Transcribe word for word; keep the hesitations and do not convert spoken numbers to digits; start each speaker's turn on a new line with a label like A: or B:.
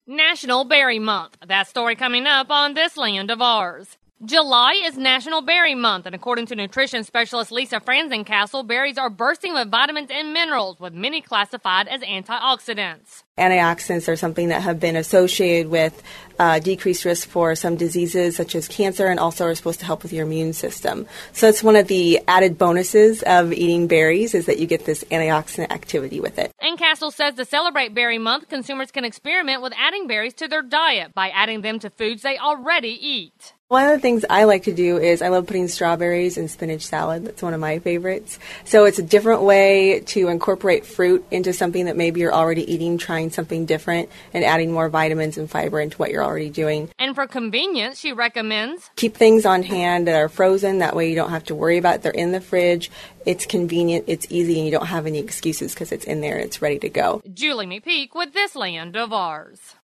A: National Berry Month. That story coming up on This Land of Ours. July is National Berry Month, and according to nutrition specialist Lisa Franzencastle, berries are bursting with vitamins and minerals, with many classified as antioxidants.
B: Antioxidants are something that have been associated with uh, decreased risk for some diseases such as cancer, and also are supposed to help with your immune system. So it's one of the added bonuses of eating berries is that you get this antioxidant activity with it.
A: And Castle says to celebrate Berry Month, consumers can experiment with adding berries to their diet by adding them to foods they already eat.
B: One of the things I like to do is I love putting strawberries in spinach salad. That's one of my favorites. So it's a different way to incorporate fruit into something that maybe you're already eating, trying something different and adding more vitamins and fiber into what you're already doing.
A: And for convenience, she recommends
B: keep things on hand that are frozen. That way you don't have to worry about it. They're in the fridge. It's convenient, it's easy, and you don't have any excuses because it's in there and it's ready to go.
A: Julie McPeak with This Land of Ours.